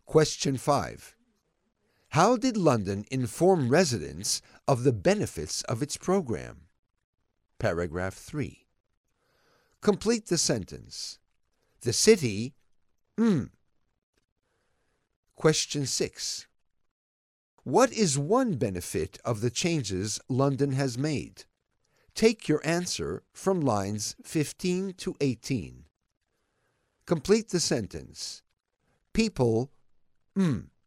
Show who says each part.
Speaker 1: Question 5. How did London inform residents of the benefits of its program? Paragraph 3. Complete the sentence. The city, Question 6. What is one benefit of the changes London has made? Take your answer from lines 15 to 18. Complete the sentence. People,